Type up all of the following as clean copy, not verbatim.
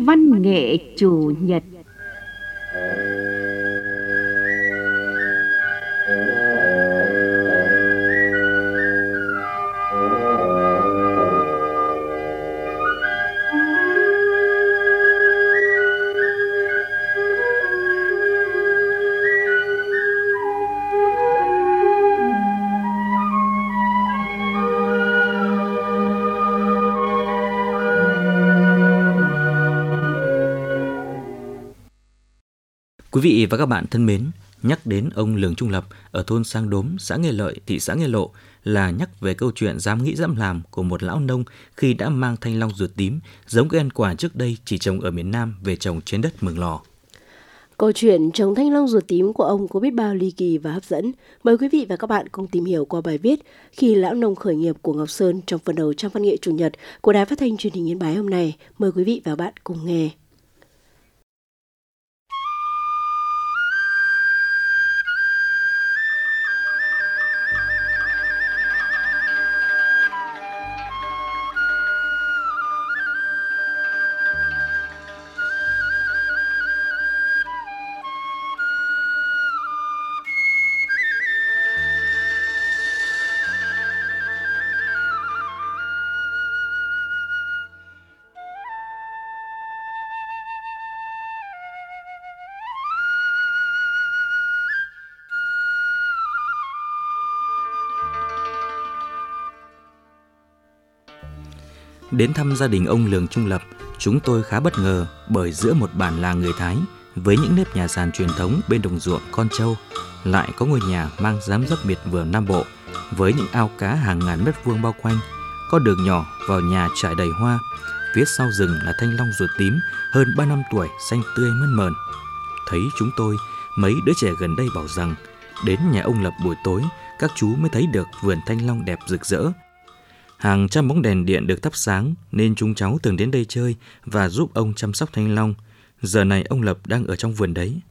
Văn nghệ chủ nhật. Quý vị và các bạn thân mến, nhắc đến ông Lường Trung Lập ở thôn Sang Đốm, xã Nghê Lợi, thị xã Nghê Lộ là nhắc về câu chuyện dám nghĩ dám làm của một lão nông khi đã mang thanh long ruột tím giống cây ăn quả trước đây chỉ trồng ở miền Nam về trồng trên đất Mường Lò. Câu chuyện trồng thanh long ruột tím của ông có biết bao ly kỳ và hấp dẫn. Mời quý vị và các bạn cùng tìm hiểu qua bài viết Khi lão nông khởi nghiệp của Ngọc Sơn trong phần đầu trang văn nghệ chủ nhật của Đài Phát thanh Truyền hình Yên Bái hôm nay. Mời quý vị và các bạn cùng nghe. Đến thăm gia đình ông Lường Trung Lập, chúng tôi khá bất ngờ bởi giữa một bản làng người Thái với những nếp nhà sàn truyền thống bên đồng ruộng con trâu, lại có ngôi nhà mang dáng dấp miệt vườn Nam Bộ với những ao cá hàng ngàn mét vuông bao quanh, có đường nhỏ vào nhà trải đầy hoa. Phía sau rừng là thanh long ruột tím hơn 3 năm tuổi, xanh tươi mơn mởn. Thấy chúng tôi, mấy đứa trẻ gần đây bảo rằng đến nhà ông Lập buổi tối các chú mới thấy được vườn thanh long đẹp rực rỡ. Hàng trăm bóng đèn điện được thắp sáng nên chúng cháu thường đến đây chơi và giúp ông chăm sóc thanh long. Giờ này ông Lập đang ở trong vườn đấy.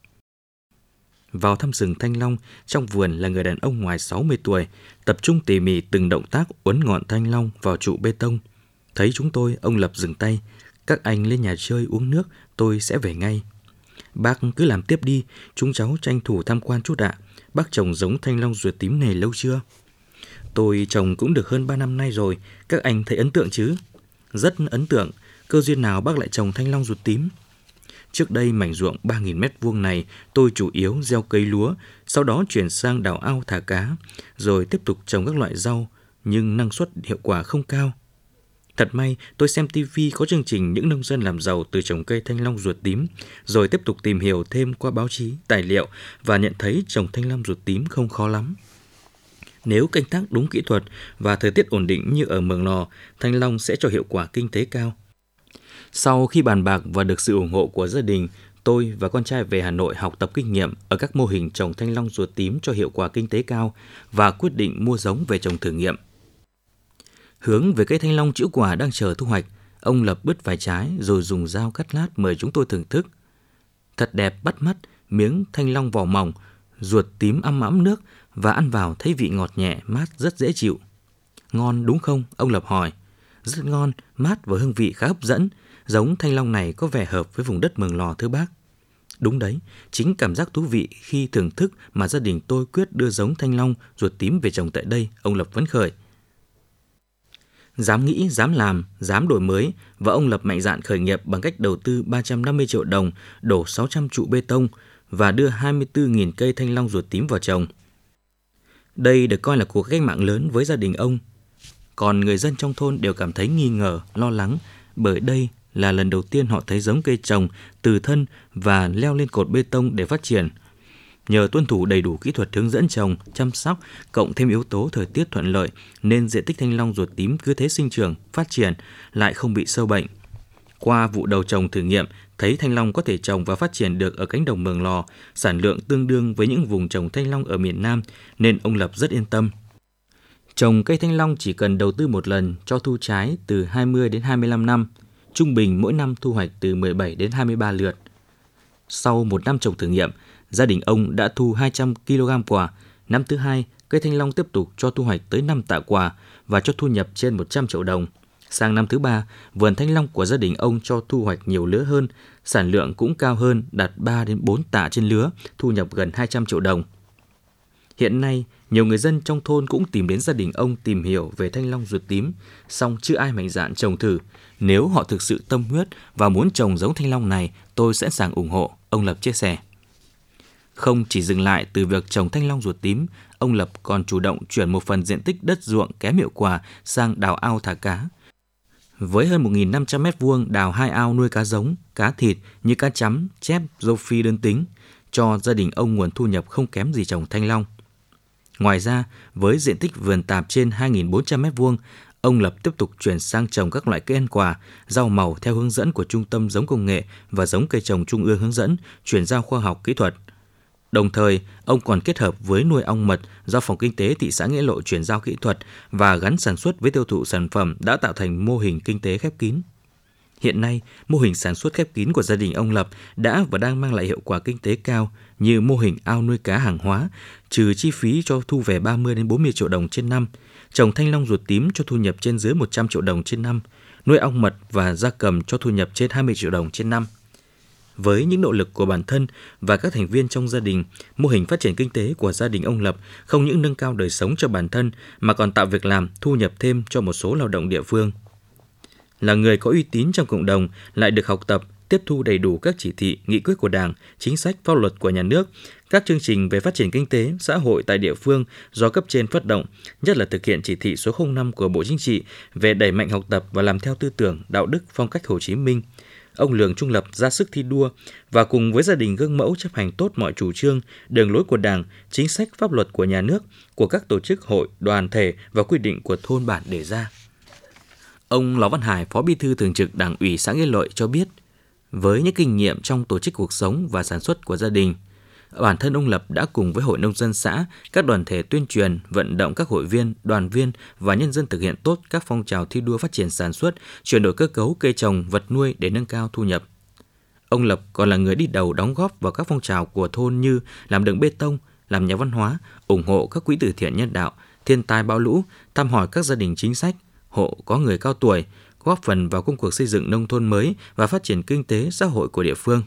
Vào thăm rừng thanh long, trong vườn là người đàn ông ngoài 60 tuổi, tập trung tỉ mỉ từng động tác uốn ngọn thanh long vào trụ bê tông. Thấy chúng tôi, ông Lập dừng tay. Các anh lên nhà chơi uống nước, tôi sẽ về ngay. Bác cứ làm tiếp đi, chúng cháu tranh thủ tham quan chút ạ. Bác trồng giống thanh long ruột tím này lâu chưa? Tôi trồng cũng được hơn 3 năm nay rồi, các anh thấy ấn tượng chứ? Rất ấn tượng, cơ duyên nào bác lại trồng thanh long ruột tím? Trước đây mảnh ruộng 3.000 mét vuông này tôi chủ yếu gieo cây lúa, sau đó chuyển sang đào ao thả cá, rồi tiếp tục trồng các loại rau, nhưng năng suất hiệu quả không cao. Thật may tôi xem TV có chương trình những nông dân làm giàu từ trồng cây thanh long ruột tím, rồi tiếp tục tìm hiểu thêm qua báo chí, tài liệu và nhận thấy trồng thanh long ruột tím không khó lắm. Nếu canh tác đúng kỹ thuật và thời tiết ổn định như ở Mường Lò, thanh long sẽ cho hiệu quả kinh tế cao. Sau khi bàn bạc và được sự ủng hộ của gia đình, tôi và con trai về Hà Nội học tập kinh nghiệm ở các mô hình trồng thanh long ruột tím cho hiệu quả kinh tế cao và quyết định mua giống về trồng thử nghiệm. Hướng về cây thanh long trĩu quả đang chờ thu hoạch, ông Lập bứt vài trái rồi dùng dao cắt lát mời chúng tôi thưởng thức. Thật đẹp bắt mắt, miếng thanh long vỏ mỏng, ruột tím ăm ẵm nước và ăn vào thấy vị ngọt nhẹ, mát rất dễ chịu. Ngon đúng không? Ông Lập hỏi. Rất ngon, mát và hương vị khá hấp dẫn. Giống thanh long này có vẻ hợp với vùng đất Mường Lò thưa bác. Đúng đấy, chính cảm giác thú vị khi thưởng thức mà gia đình tôi quyết đưa giống thanh long ruột tím về trồng tại đây, ông Lập phấn khởi. Dám nghĩ, dám làm, dám đổi mới và ông Lập mạnh dạn khởi nghiệp bằng cách đầu tư 350 triệu đồng, đổ 600 trụ bê tông và đưa 24.000 cây thanh long ruột tím vào trồng. Đây được coi là cuộc cách mạng lớn với gia đình ông. Còn người dân trong thôn đều cảm thấy nghi ngờ, lo lắng bởi đây là lần đầu tiên họ thấy giống cây trồng từ thân và leo lên cột bê tông để phát triển. Nhờ tuân thủ đầy đủ kỹ thuật hướng dẫn trồng, chăm sóc, cộng thêm yếu tố thời tiết thuận lợi nên diện tích thanh long ruột tím cứ thế sinh trưởng, phát triển, lại không bị sâu bệnh. Qua vụ đầu trồng thử nghiệm, thấy thanh long có thể trồng và phát triển được ở cánh đồng Mường Lò, sản lượng tương đương với những vùng trồng thanh long ở miền Nam nên ông Lập rất yên tâm. Trồng cây thanh long chỉ cần đầu tư một lần cho thu trái từ 20 đến 25 năm, trung bình mỗi năm thu hoạch từ 17 đến 23 lượt. Sau một năm trồng thử nghiệm, gia đình ông đã thu 200 kg quả. Năm thứ hai, cây thanh long tiếp tục cho thu hoạch tới 5 tạ quả và cho thu nhập trên 100 triệu đồng. Sang năm thứ 3, vườn thanh long của gia đình ông cho thu hoạch nhiều lứa hơn, sản lượng cũng cao hơn, đạt 3 đến 4 tạ trên lứa, thu nhập gần 200 triệu đồng. Hiện nay, nhiều người dân trong thôn cũng tìm đến gia đình ông tìm hiểu về thanh long ruột tím, song chưa ai mạnh dạn trồng thử. Nếu họ thực sự tâm huyết và muốn trồng giống thanh long này, tôi sẵn sàng ủng hộ, ông Lập chia sẻ. Không chỉ dừng lại từ việc trồng thanh long ruột tím, ông Lập còn chủ động chuyển một phần diện tích đất ruộng kém hiệu quả sang đào ao thả cá. Với hơn 1.500 m2 đào 2 ao nuôi cá giống, cá thịt như cá chấm, chép, râu phi đơn tính, cho gia đình ông nguồn thu nhập không kém gì trồng thanh long. Ngoài ra, với diện tích vườn tạp trên 2.400 m2, ông Lập tiếp tục chuyển sang trồng các loại cây ăn quả, rau màu theo hướng dẫn của Trung tâm Giống Công nghệ và Giống Cây trồng Trung ương hướng dẫn, chuyển giao khoa học kỹ thuật. Đồng thời, ông còn kết hợp với nuôi ong mật do Phòng Kinh tế thị xã Nghĩa Lộ chuyển giao kỹ thuật và gắn sản xuất với tiêu thụ sản phẩm đã tạo thành mô hình kinh tế khép kín. Hiện nay, mô hình sản xuất khép kín của gia đình ông Lập đã và đang mang lại hiệu quả kinh tế cao như mô hình ao nuôi cá hàng hóa, trừ chi phí cho thu về 30 đến 40 triệu đồng trên năm, trồng thanh long ruột tím cho thu nhập trên dưới 100 triệu đồng trên năm, nuôi ong mật và gia cầm cho thu nhập trên 20 triệu đồng trên năm. Với những nỗ lực của bản thân và các thành viên trong gia đình, mô hình phát triển kinh tế của gia đình ông Lập không những nâng cao đời sống cho bản thân mà còn tạo việc làm, thu nhập thêm cho một số lao động địa phương. Là người có uy tín trong cộng đồng, lại được học tập, tiếp thu đầy đủ các chỉ thị, nghị quyết của Đảng, chính sách, pháp luật của nhà nước, các chương trình về phát triển kinh tế, xã hội tại địa phương do cấp trên phát động, nhất là thực hiện chỉ thị số 05 của Bộ Chính trị về đẩy mạnh học tập và làm theo tư tưởng, đạo đức, phong cách Hồ Chí Minh. Ông Lường Trung Lập ra sức thi đua và cùng với gia đình gương mẫu chấp hành tốt mọi chủ trương, đường lối của Đảng, chính sách, pháp luật của nhà nước, của các tổ chức hội, đoàn thể và quy định của thôn bản đề ra. Ông Lò Văn Hải, Phó Bí thư Thường trực Đảng ủy xã Nghĩa Lợi cho biết, với những kinh nghiệm trong tổ chức cuộc sống và sản xuất của gia đình, bản thân ông Lập đã cùng với Hội Nông dân xã, các đoàn thể tuyên truyền, vận động các hội viên, đoàn viên và nhân dân thực hiện tốt các phong trào thi đua phát triển sản xuất, chuyển đổi cơ cấu cây trồng, vật nuôi để nâng cao thu nhập. Ông Lập còn là người đi đầu đóng góp vào các phong trào của thôn như làm đường bê tông, làm nhà văn hóa, ủng hộ các quỹ từ thiện nhân đạo, thiên tai bão lũ, thăm hỏi các gia đình chính sách, hộ có người cao tuổi, góp phần vào công cuộc xây dựng nông thôn mới và phát triển kinh tế xã hội của địa phương.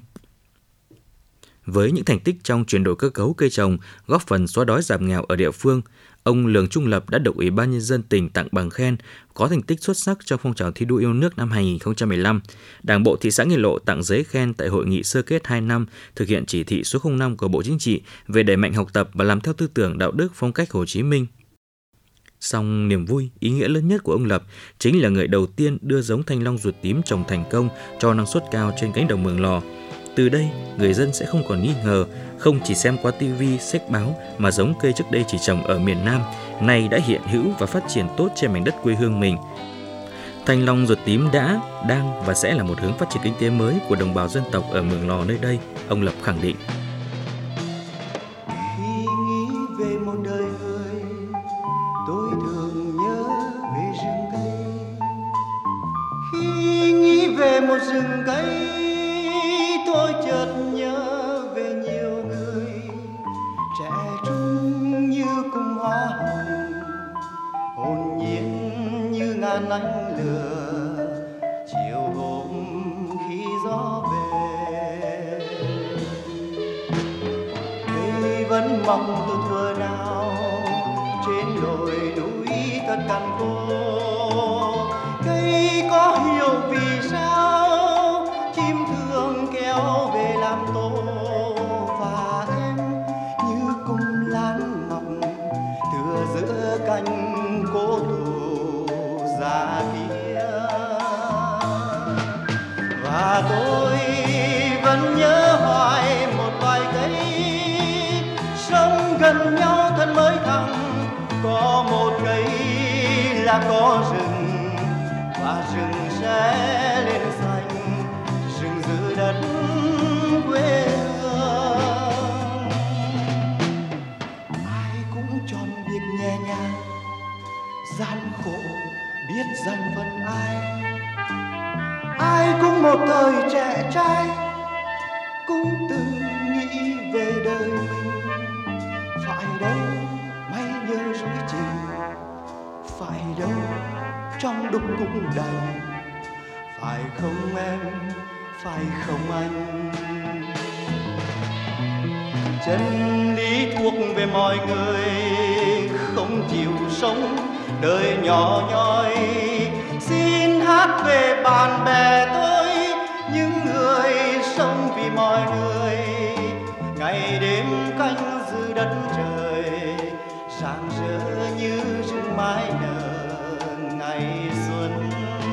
Với những thành tích trong chuyển đổi cơ cấu cây trồng, góp phần xóa đói giảm nghèo ở địa phương, ông Lường Trung Lập đã được Ủy ban Nhân dân tỉnh tặng bằng khen có thành tích xuất sắc trong phong trào thi đua yêu nước năm 2015. Đảng bộ thị xã Nghĩa Lộ tặng giấy khen tại hội nghị sơ kết 2 năm thực hiện chỉ thị số 05 của Bộ Chính trị về đẩy mạnh học tập và làm theo tư tưởng đạo đức phong cách Hồ Chí Minh. Song niềm vui, ý nghĩa lớn nhất của ông Lập chính là người đầu tiên đưa giống thanh long ruột tím trồng thành công cho năng suất cao trên cánh đồng Mường Lò. Từ đây, người dân sẽ không còn nghi ngờ, không chỉ xem qua TV, sách báo mà giống cây trước đây chỉ trồng ở miền Nam, nay đã hiện hữu và phát triển tốt trên mảnh đất quê hương mình. Thanh long ruột tím đã, đang và sẽ là một hướng phát triển kinh tế mới của đồng bào dân tộc ở Mường Lò nơi đây, ông Lập khẳng định. Khi nghĩ về một đời người, tôi thường nhớ về rừng cây. Khi nghĩ về một rừng cây, tôi chợt nhớ về nhiều người trẻ trung như cung hoa hồng, hồn nhiên như ngàn ánh lửa chiều hôm khi gió về. Cây vẫn mọc từ thuở nào trên đồi núi tất cằn khô. Cây có hiểu vì sao chim thương kéo về làm tổ, và em như cung lan mọc tựa giữa cánh cố thủ già kia. Và tôi vẫn nhớ hoài một vài cây sống gần nhau thân mới thẳng, có một cây là có rừng và rừng sẽ lên xanh, rừng giữ đất quê hương. Ai cũng chọn việc nhẹ nhàng, gian khổ biết dành phần ai. Ai cũng một thời trẻ trai, cũng từng nghĩ về đời mình. Phải đâu may nhớ dối情, phải đâu trong đúc cũng đành. Phải không em, phải không anh? Chân lý thuộc về mọi người không chịu sống đời nhỏ nhoi. Xin hát về bạn bè tôi, những người sống vì mọi người, ngày đêm canh giữ đất trời, rạng rỡ như rừng mái nở ngày xuân.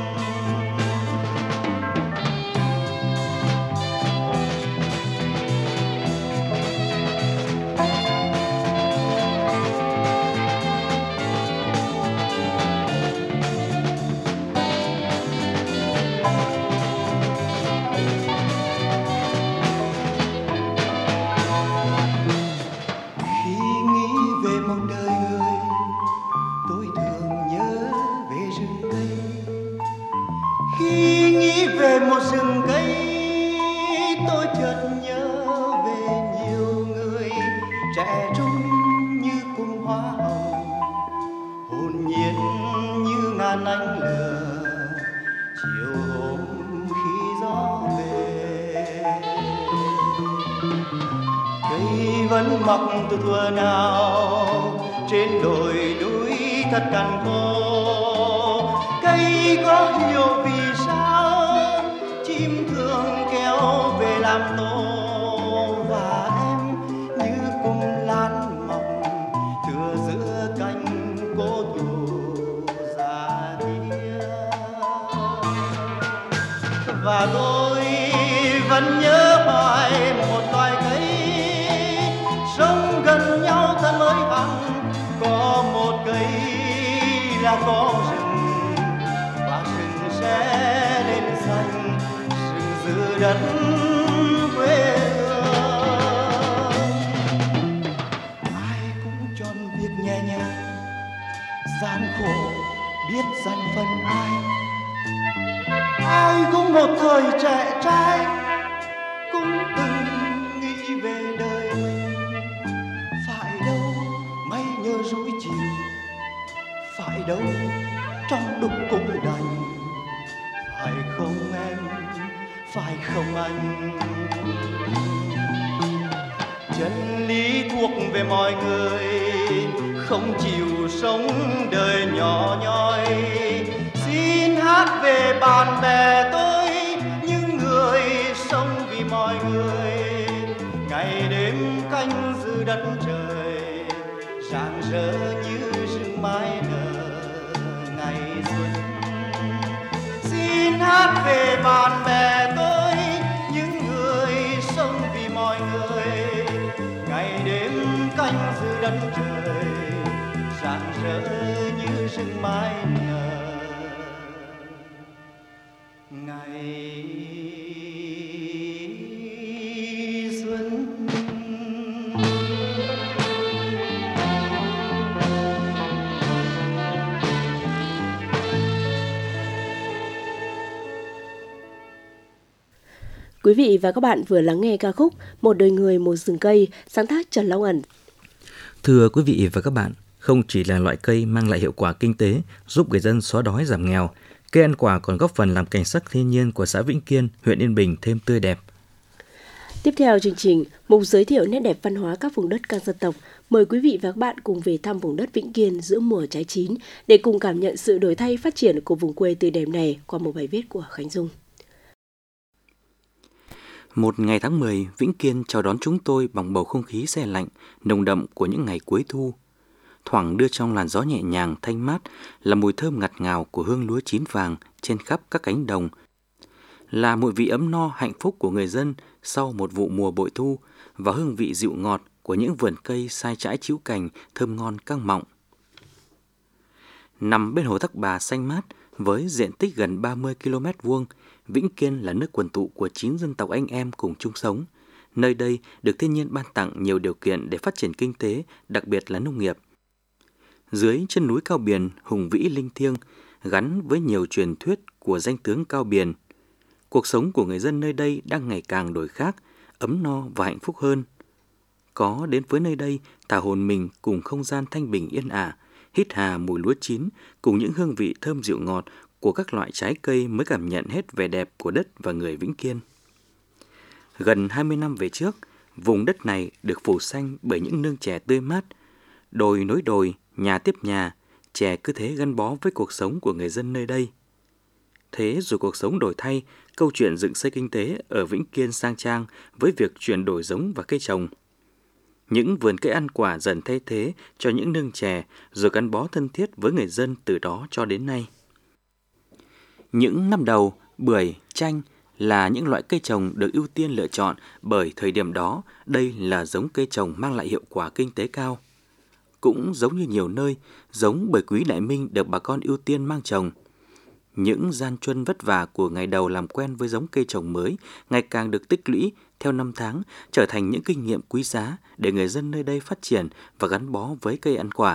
Vẫn mọc từ thuở nào trên đồi núi thật cằn khô. Cây có hiểu vì sao chim thường kéo về làm tổ, và em như cụm lan mỏng thừa giữa cánh cố thủ già kia. Và tôi vẫn nhớ hoài một loài cây sống gần nhau thân mới hẳn. Có một cây là có rừng, và rừng sẽ lên xanh, rừng giữ đất quê hương. Ai cũng chọn việc nhẹ nhàng, gian khổ biết dành phần ai. Ai cũng một thời trẻ trai, cũng từng nghĩ về đời mình. Phải đâu mây nhớ rủi chiều, phải đâu trong đúc cũng đành. Phải không em, phải không anh? Chân lý thuộc về mọi người không chịu sống đời nhỏ nhoi. Xin hát về bạn bè tôi, những người sống vì mọi người, ngày đêm canh giữ đất trời, rạng rỡ như rừng mái nở ngày xuân. Xin hát về bạn bè tôi, những người sống vì mọi người, ngày đêm canh giữ đất trời, rạng rỡ như rừng mái nở ngày xuân. Quý vị và các bạn vừa lắng nghe ca khúc Một đời người một rừng cây, sáng tác Trần Long Ẩn. Thưa quý vị và các bạn, không chỉ là loại cây mang lại hiệu quả kinh tế, giúp người dân xóa đói giảm nghèo, cây ăn quả còn góp phần làm cảnh sắc thiên nhiên của xã Vĩnh Kiên, huyện Yên Bình thêm tươi đẹp. Tiếp theo chương trình, mục giới thiệu nét đẹp văn hóa các vùng đất các dân tộc. Mời quý vị và các bạn cùng về thăm vùng đất Vĩnh Kiên giữa mùa trái chín để cùng cảm nhận sự đổi thay phát triển của vùng quê tươi đẹp này qua một bài viết của Khánh Dung. Một ngày tháng 10, Vĩnh Kiên chào đón chúng tôi bằng bầu không khí se lạnh, nồng đậm của những ngày cuối thu. Thoảng đưa trong làn gió nhẹ nhàng, thanh mát là mùi thơm ngặt ngào của hương lúa chín vàng trên khắp các cánh đồng. Là mùi vị ấm no hạnh phúc của người dân sau một vụ mùa bội thu và hương vị dịu ngọt của những vườn cây sai trái chiếu cành thơm ngon căng mọng. Nằm bên hồ Thác Bà xanh mát với diện tích gần 30 km², Vĩnh Kiên là nước quần tụ của 9 dân tộc anh em cùng chung sống. Nơi đây được thiên nhiên ban tặng nhiều điều kiện để phát triển kinh tế, đặc biệt là nông nghiệp. Dưới chân núi Cao Biền hùng vĩ linh thiêng, gắn với nhiều truyền thuyết của danh tướng Cao Biền, cuộc sống của người dân nơi đây đang ngày càng đổi khác, ấm no và hạnh phúc hơn. Có đến với nơi đây thả hồn mình cùng không gian thanh bình yên ả, hít hà mùi lúa chín cùng những hương vị thơm dịu ngọt của các loại trái cây mới cảm nhận hết vẻ đẹp của đất và người Vĩnh Kiên. Gần 20 năm về trước, vùng đất này được phủ xanh bởi những nương chè tươi mát, đồi nối đồi, nhà tiếp nhà, chè cứ thế gắn bó với cuộc sống của người dân nơi đây. Thế rồi cuộc sống đổi thay, câu chuyện dựng xây kinh tế ở Vĩnh Kiên sang trang với việc chuyển đổi giống và cây trồng. Những vườn cây ăn quả dần thay thế cho những nương chè rồi gắn bó thân thiết với người dân từ đó cho đến nay. Những năm đầu, bưởi, chanh là những loại cây trồng được ưu tiên lựa chọn bởi thời điểm đó đây là giống cây trồng mang lại hiệu quả kinh tế cao. Cũng giống như nhiều nơi, giống bưởi quý Đại Minh được bà con ưu tiên mang trồng. Những gian truân vất vả của ngày đầu làm quen với giống cây trồng mới ngày càng được tích lũy theo năm tháng, trở thành những kinh nghiệm quý giá để người dân nơi đây phát triển và gắn bó với cây ăn quả.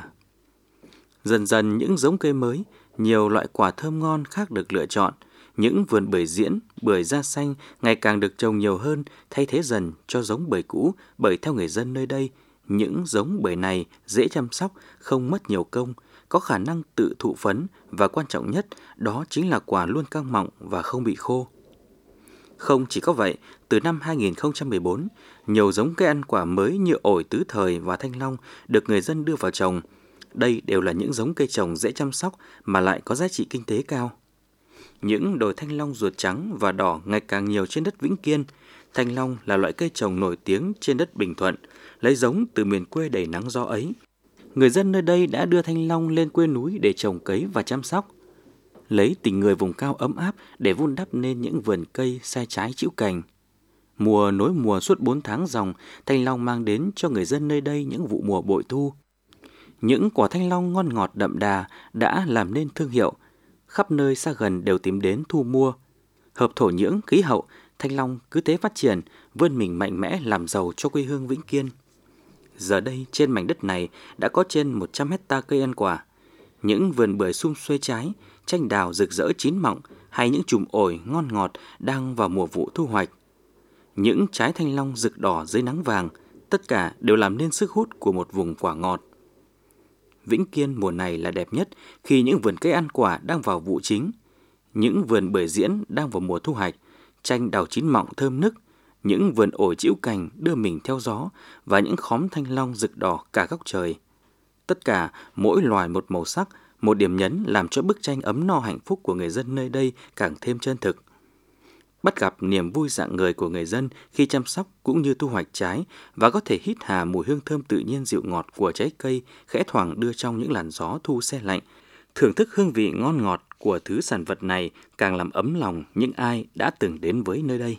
Dần dần những giống cây mới, nhiều loại quả thơm ngon khác được lựa chọn. Những vườn bưởi diễn, bưởi da xanh ngày càng được trồng nhiều hơn, thay thế dần cho giống bưởi cũ bởi theo người dân nơi đây, những giống bưởi này dễ chăm sóc, không mất nhiều công, có khả năng tự thụ phấn và quan trọng nhất đó chính là quả luôn căng mọng và không bị khô. Không chỉ có vậy, từ năm 2014, nhiều giống cây ăn quả mới như ổi tứ thời và thanh long được người dân đưa vào trồng. Đây đều là những giống cây trồng dễ chăm sóc mà lại có giá trị kinh tế cao. Những đồi thanh long ruột trắng và đỏ ngày càng nhiều trên đất Vĩnh Kiên. Thanh long là loại cây trồng nổi tiếng trên đất Bình Thuận, lấy giống từ miền quê đầy nắng gió ấy. Người dân nơi đây đã đưa thanh long lên quê núi để trồng cấy và chăm sóc. Lấy tình người vùng cao ấm áp để vun đắp nên những vườn cây sai trái chĩu cành. Mùa nối mùa suốt 4 tháng dòng, thanh long mang đến cho người dân nơi đây những vụ mùa bội thu. Những quả thanh long ngon ngọt đậm đà đã làm nên thương hiệu, khắp nơi xa gần đều tìm đến thu mua. Hợp thổ nhưỡng, khí hậu, thanh long cứ thế phát triển, vươn mình mạnh mẽ làm giàu cho quê hương Vĩnh Kiên. Giờ đây trên mảnh đất này đã có trên 100 hecta cây ăn quả. Những vườn bưởi sum xuê trái, chanh đào rực rỡ chín mọng hay những chùm ổi ngon ngọt đang vào mùa vụ thu hoạch. Những trái thanh long rực đỏ dưới nắng vàng, tất cả đều làm nên sức hút của một vùng quả ngọt. Vĩnh Kiên mùa này là đẹp nhất khi những vườn cây ăn quả đang vào vụ chính, những vườn bưởi diễn đang vào mùa thu hoạch, chanh đào chín mọng thơm nức, những vườn ổi chĩu cành đưa mình theo gió và những khóm thanh long rực đỏ cả góc trời. Tất cả mỗi loài một màu sắc, một điểm nhấn làm cho bức tranh ấm no hạnh phúc của người dân nơi đây càng thêm chân thực. Bắt gặp niềm vui rạng ngời của người dân khi chăm sóc cũng như thu hoạch trái và có thể hít hà mùi hương thơm tự nhiên dịu ngọt của trái cây khẽ thoảng đưa trong những làn gió thu se lạnh. Thưởng thức hương vị ngon ngọt của thứ sản vật này càng làm ấm lòng những ai đã từng đến với nơi đây.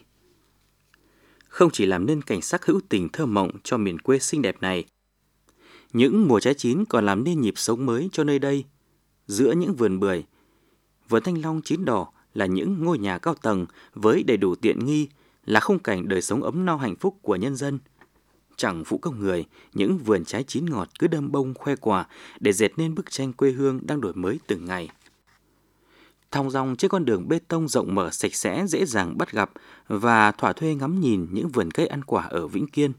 Không chỉ làm nên cảnh sắc hữu tình thơ mộng cho miền quê xinh đẹp này, những mùa trái chín còn làm nên nhịp sống mới cho nơi đây. Giữa những vườn bưởi, vườn thanh long chín đỏ là những ngôi nhà cao tầng với đầy đủ tiện nghi, là khung cảnh đời sống ấm no hạnh phúc của nhân dân. Chẳng phụ công người, những vườn trái chín ngọt cứ đơm bông khoe quả để dệt nên bức tranh quê hương đang đổi mới từng ngày. Thong dong trên con đường bê tông rộng mở sạch sẽ dễ dàng bắt gặp và thỏa thuê ngắm nhìn những vườn cây ăn quả ở Vĩnh Kiên.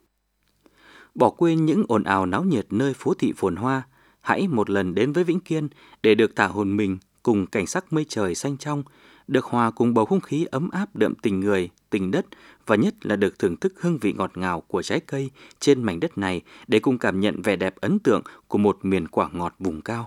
Bỏ quên những ồn ào náo nhiệt nơi phố thị phồn hoa, hãy một lần đến với Vĩnh Kiên để được thả hồn mình cùng cảnh sắc mây trời xanh trong, được hòa cùng bầu không khí ấm áp đượm tình người, tình đất và nhất là được thưởng thức hương vị ngọt ngào của trái cây trên mảnh đất này để cùng cảm nhận vẻ đẹp ấn tượng của một miền quả ngọt vùng cao.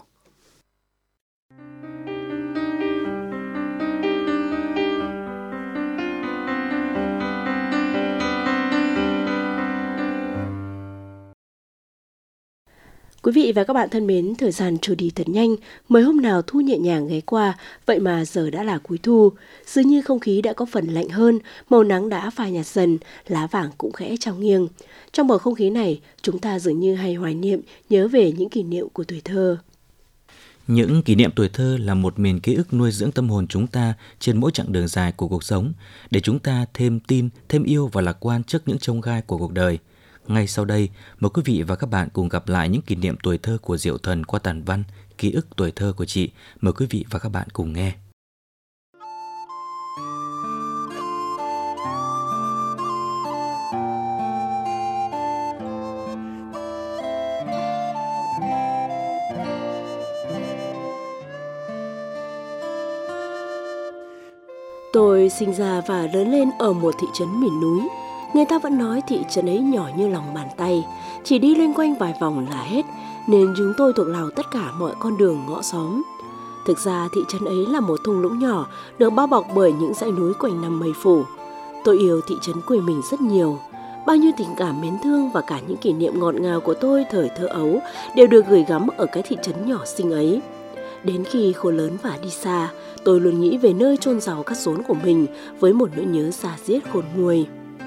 Quý vị và các bạn thân mến, thời gian trôi đi thật nhanh, mới hôm nào thu nhẹ nhàng ghé qua, vậy mà giờ đã là cuối thu. Dường như không khí đã có phần lạnh hơn, màu nắng đã phai nhạt dần, lá vàng cũng khẽ trao nghiêng. Trong bầu không khí này, chúng ta dường như hay hoài niệm, nhớ về những kỷ niệm của tuổi thơ. Những kỷ niệm tuổi thơ là một miền ký ức nuôi dưỡng tâm hồn chúng ta trên mỗi chặng đường dài của cuộc sống, để chúng ta thêm tin, thêm yêu và lạc quan trước những chông gai của cuộc đời. Ngay sau đây, mời quý vị và các bạn cùng gặp lại những kỷ niệm tuổi thơ của Diệu Thần qua tản văn Ký ức tuổi thơ của chị. Mời quý vị và các bạn cùng nghe. Tôi sinh ra và lớn lên ở một thị trấn miền núi. Người ta vẫn nói thị trấn ấy nhỏ như lòng bàn tay, chỉ đi loanh quanh vài vòng là hết, nên chúng tôi thuộc lòng tất cả mọi con đường ngõ xóm. Thực ra thị trấn ấy là một thung lũng nhỏ, được bao bọc bởi những dãy núi quanh năm mây phủ. Tôi yêu thị trấn quê mình rất nhiều. Bao nhiêu tình cảm mến thương và cả những kỷ niệm ngọt ngào của tôi thời thơ ấu đều được gửi gắm ở cái thị trấn nhỏ xinh ấy. Đến khi khôn lớn và đi xa, tôi luôn nghĩ về nơi chôn rau cắt rốn của mình với một nỗi nhớ da diết khôn nguôi.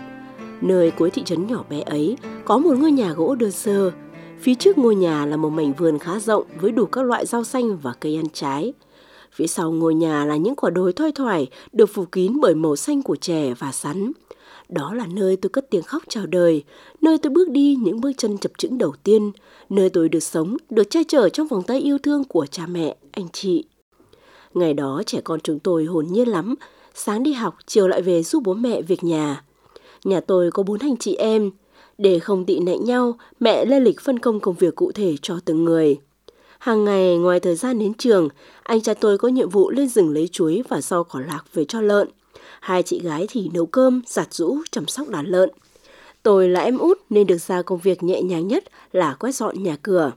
Nơi cuối thị trấn nhỏ bé ấy có một ngôi nhà gỗ đơn sơ. Phía trước ngôi nhà là một mảnh vườn khá rộng với đủ các loại rau xanh và cây ăn trái. Phía sau ngôi nhà là những quả đồi thoai thoải được phủ kín bởi màu xanh của chè và sắn. Đó là nơi tôi cất tiếng khóc chào đời, nơi tôi bước đi những bước chân chập chững đầu tiên, nơi tôi được sống, được che chở trong vòng tay yêu thương của cha mẹ, anh chị. Ngày đó trẻ con chúng tôi hồn nhiên lắm, sáng đi học, chiều lại về giúp bố mẹ việc nhà. Nhà tôi có 4 anh chị em. Để không tị nạnh nhau, mẹ lên lịch phân công công việc cụ thể cho từng người. Hàng ngày ngoài thời gian đến trường, anh trai tôi có nhiệm vụ lên rừng lấy chuối và rau cỏ lạc về cho lợn. Hai chị gái thì nấu cơm, giặt giũ, chăm sóc đàn lợn. Tôi là em út nên được giao công việc nhẹ nhàng nhất là quét dọn nhà cửa.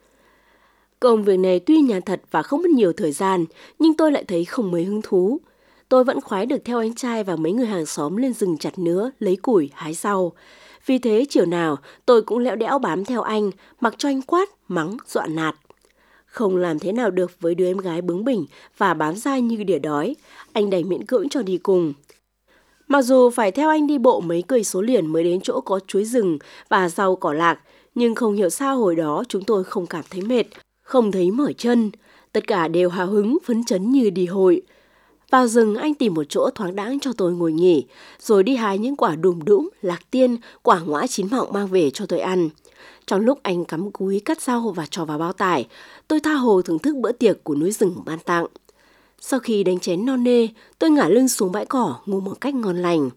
Công việc này tuy nhàn thật và không mất nhiều thời gian, nhưng tôi lại thấy không mấy hứng thú. Tôi vẫn khoái được theo anh trai và mấy người hàng xóm lên rừng chặt nứa, lấy củi, hái rau. Vì thế chiều nào tôi cũng lẽo đẽo bám theo anh, mặc cho anh quát, mắng, dọa nạt. Không làm thế nào được với đứa em gái bướng bỉnh và bám dai như đỉa đói, anh đành miễn cưỡng cho đi cùng. Mặc dù phải theo anh đi bộ mấy cây số liền mới đến chỗ có chuối rừng và rau cỏ lạc, nhưng không hiểu sao hồi đó chúng tôi không cảm thấy mệt, không thấy mỏi chân. Tất cả đều hào hứng, phấn chấn như đi hội. Vào rừng anh tìm một chỗ thoáng đãng cho tôi ngồi nghỉ, rồi đi hái những quả đùm đũm, lạc tiên, quả ngoã chín mọng mang về cho tôi ăn. Trong lúc anh cắm cúi cắt rau và cho vào bao tải, tôi tha hồ thưởng thức bữa tiệc của núi rừng ban tặng. Sau khi đánh chén no nê, tôi ngả lưng xuống bãi cỏ ngủ một cách ngon lành.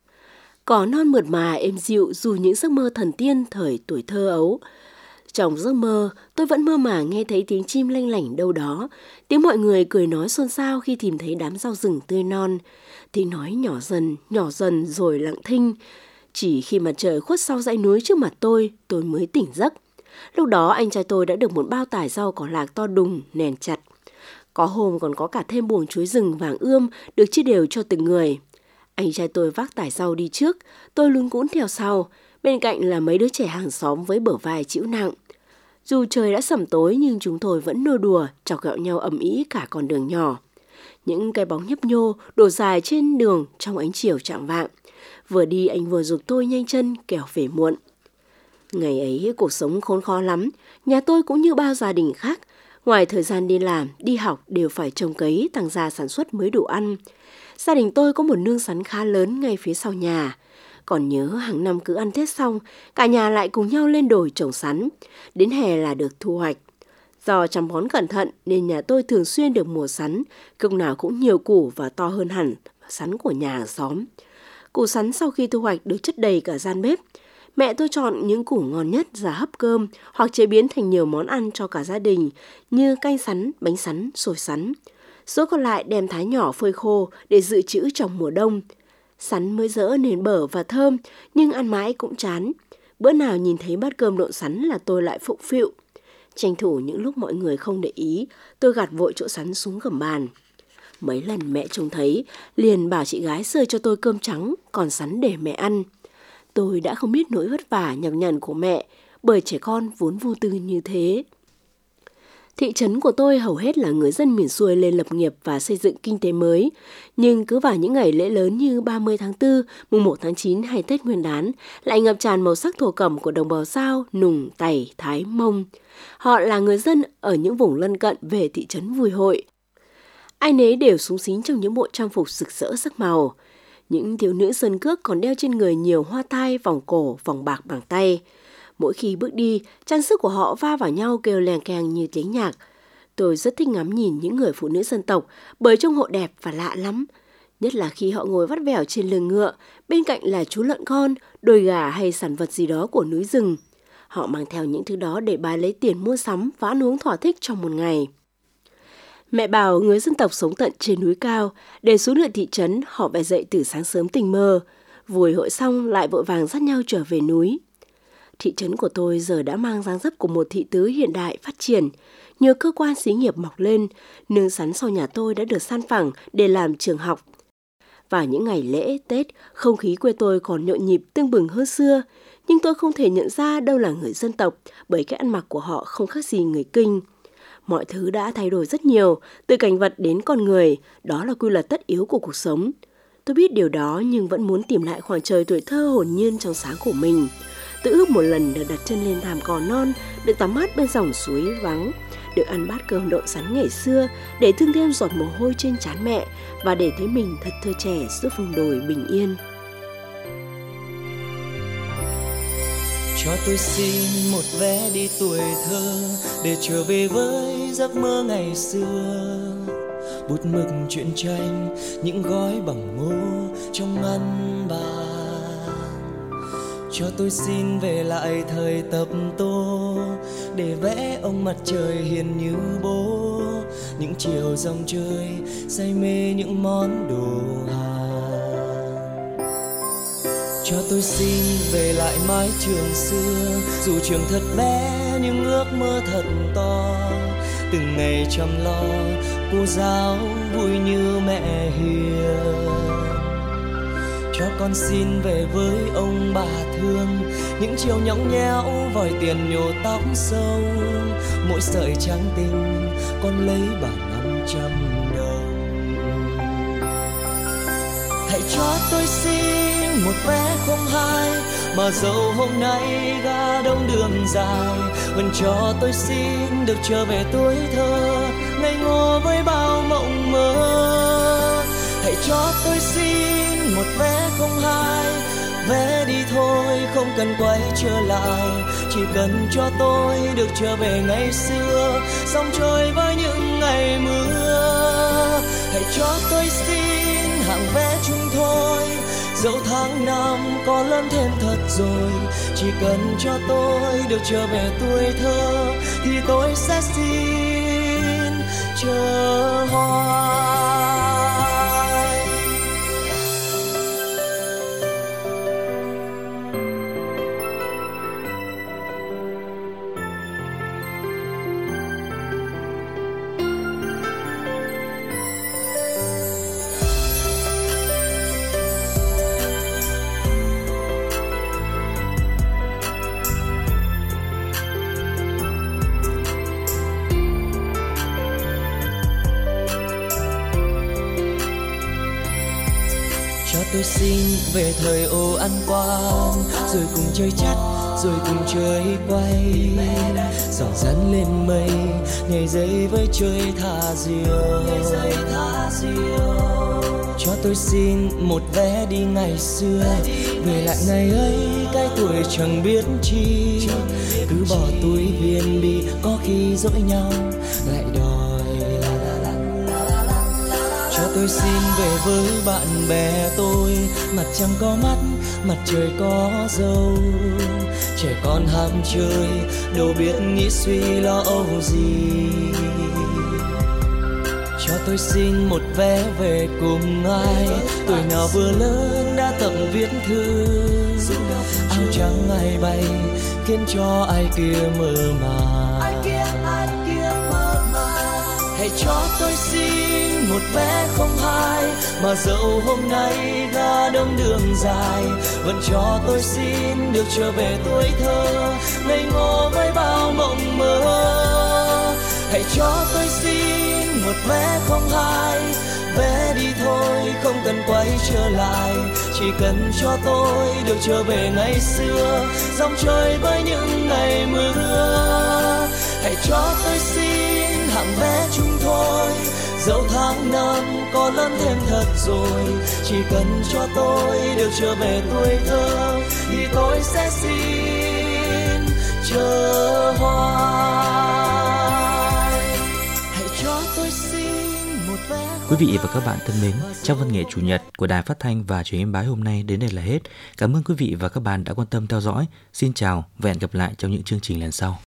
Cỏ non mượt mà êm dịu dù những giấc mơ thần tiên thời tuổi thơ ấu. Trong giấc mơ, tôi vẫn mơ màng nghe thấy tiếng chim lanh lảnh đâu đó, tiếng mọi người cười nói xôn xao khi tìm thấy đám rau rừng tươi non. Tiếng nói nhỏ dần rồi lặng thinh. Chỉ khi mặt trời khuất sau dãy núi trước mặt tôi mới tỉnh giấc. Lúc đó anh trai tôi đã được một bao tải rau cỏ lạc to đùng, nèn chặt. Có hôm còn có cả thêm buồng chuối rừng vàng ươm được chia đều cho từng người. Anh trai tôi vác tải rau đi trước, tôi luống cuống theo sau. Bên cạnh là mấy đứa trẻ hàng xóm với bờ vai chịu nặng. Dù trời đã sẩm tối nhưng chúng tôi vẫn nô đùa, chọc ghẹo nhau ầm ĩ cả con đường nhỏ. Những cái bóng nhấp nhô đổ dài trên đường trong ánh chiều chạng vạng. Vừa đi anh vừa giục tôi nhanh chân kẻo về muộn. Ngày ấy cuộc sống khốn khó lắm, nhà tôi cũng như bao gia đình khác. Ngoài thời gian đi làm, đi học đều phải trồng cấy tăng gia sản xuất mới đủ ăn. Gia đình tôi có một nương sắn khá lớn ngay phía sau nhà. Còn nhớ hàng năm cứ ăn Tết xong, cả nhà lại cùng nhau lên đồi trồng sắn. Đến hè là được thu hoạch. Do chăm bón cẩn thận nên nhà tôi thường xuyên được mùa sắn, cục nào cũng nhiều củ và to hơn hẳn sắn của nhà hàng xóm. Củ sắn sau khi thu hoạch được chất đầy cả gian bếp. Mẹ tôi chọn những củ ngon nhất ra hấp cơm hoặc chế biến thành nhiều món ăn cho cả gia đình như canh sắn, bánh sắn, xôi sắn. Số còn lại đem thái nhỏ phơi khô để dự trữ trong mùa đông. Sắn mới dỡ nên bở và thơm nhưng ăn mãi cũng chán. Bữa nào nhìn thấy bát cơm độn sắn là tôi lại phụng phịu. Tranh thủ những lúc mọi người không để ý, tôi gạt vội chỗ sắn xuống gầm bàn. Mấy lần mẹ trông thấy, liền bảo chị gái sơi cho tôi cơm trắng, còn sắn để mẹ ăn. Tôi đã không biết nỗi vất vả nhọc nhằn của mẹ, bởi trẻ con vốn vô tư như thế. Thị trấn của tôi hầu hết là người dân miền xuôi lên lập nghiệp và xây dựng kinh tế mới. Nhưng cứ vào những ngày lễ lớn như 30 tháng 4, mùng 1 tháng 9 hay Tết Nguyên đán, lại ngập tràn màu sắc thổ cẩm của đồng bào Dao, Nùng, Tày, Thái, Mông. Họ là người dân ở những vùng lân cận về thị trấn vui hội. Ai nấy đều xúng xính trong những bộ trang phục rực rỡ sắc màu. Những thiếu nữ sơn cước còn đeo trên người nhiều hoa tai, vòng cổ, vòng bạc bằng tay. Mỗi khi bước đi, trang sức của họ va vào nhau kêu leng keng như tiếng nhạc. Tôi rất thích ngắm nhìn những người phụ nữ dân tộc bởi trông họ đẹp và lạ lắm. Nhất là khi họ ngồi vắt vẻo trên lưng ngựa, bên cạnh là chú lợn con, đồi gà hay sản vật gì đó của núi rừng. Họ mang theo những thứ đó để bán lấy tiền mua sắm và ăn uống thỏa thích trong một ngày. Mẹ bảo người dân tộc sống tận trên núi cao, để xuống được thị trấn họ phải dậy từ sáng sớm tỉnh mơ. Vui hội xong lại vội vàng dắt nhau trở về núi. Thị trấn của tôi giờ đã mang dáng dấp của một thị tứ hiện đại phát triển. Nhiều cơ quan xí nghiệp mọc lên, nương sắn sau nhà tôi đã được san phẳng để làm trường học. Vào những ngày lễ, Tết, không khí quê tôi còn nhộn nhịp tưng bừng hơn xưa. Nhưng tôi không thể nhận ra đâu là người dân tộc bởi cái ăn mặc của họ không khác gì người Kinh. Mọi thứ đã thay đổi rất nhiều, từ cảnh vật đến con người, đó là quy luật tất yếu của cuộc sống. Tôi biết điều đó nhưng vẫn muốn tìm lại khoảng trời tuổi thơ hồn nhiên trong sáng của mình. Tôi ước một lần được đặt chân lên thảm cỏ non, được tắm mát bên dòng suối vắng, được ăn bát cơm độn sắn ngày xưa, để thương thêm giọt mồ hôi trên trán mẹ và để thấy mình thật thơ trẻ giữa vùng đồi bình yên. Cho tôi xin một vé đi tuổi thơ để trở về với giấc mơ ngày xưa. Bút mực truyện tranh, những gói bằng ngô trong ngăn bàn. Cho tôi xin về lại thời tập tô để vẽ ông mặt trời hiền như bố. Những chiều dòng chơi say mê những món đồ Hàn. Cho tôi xin về lại mái trường xưa, dù trường thật bé nhưng ước mơ thật to. Từng ngày chăm lo cô giáo vui như mẹ hiền. Cho con xin về với ông bà thương, những chiều nhõng nhẽo vòi tiền nhổ tóc sâu. Mỗi sợi trắng tinh con lấy bằng 500 đồng. Hãy cho tôi xin một vé không hai, mà dẫu hôm nay ga đông đường dài, vẫn cho tôi xin được trở về tuổi thơ ngây ngô với bao mộng mơ. Hãy cho tôi xin một vé không hai, vé đi thôi không cần quay trở lại, chỉ cần cho tôi được trở về ngày xưa, dòng trôi với những ngày mưa. Hãy cho tôi xin hạng vé chung thôi, dẫu tháng năm có lớn thêm thật rồi, chỉ cần cho tôi được trở về tuổi thơ thì tôi sẽ xin chờ hoài. Tôi xin về thời ô ăn quan, rồi cùng chơi chắt, rồi cùng chơi quay, giỏ rắn lên mây, nhảy dây với chơi thả diều. Cho tôi xin một vé đi ngày xưa, về lại ngày ấy cái tuổi chẳng biết chi, cứ bỏ túi viên bi có khi dỗi nhau lại đòi. Cho tôi xin về với bạn bè tôi, mặt trăng có mắt, mặt trời có dâu. Trẻ con ham chơi, đâu biết nghĩ suy lo âu gì. Cho tôi xin một vé về cùng ai, tuổi nào vừa lớn đã tập viết thư. Áo trắng ai bay, khiến cho ai kia mơ màng. Hãy cho tôi xin một vé không hai, mà dẫu hôm nay ga đông đường dài, vẫn cho tôi xin được trở về tuổi thơ ngây ngô với bao mộng mơ. Hãy cho tôi xin một vé không hai, vé đi thôi không cần quay trở lại, chỉ cần cho tôi được trở về ngày xưa, dòng trôi với những ngày mưa. Hãy cho tôi xin hạng vé chung thôi, dẫu tháng năm có lớn thêm thật rồi, chỉ cần cho tôi được trở về tuổi thơ thì tôi sẽ xin chờ hoài. Hãy cho tôi xin một vé. Quý vị và các bạn thân mến, trong văn nghệ chủ nhật của Đài Phát thanh và Truyền hình Yên Bái hôm nay đến đây là hết. Cảm ơn quý vị và các bạn đã quan tâm theo dõi. Xin chào và hẹn gặp lại trong những chương trình lần sau.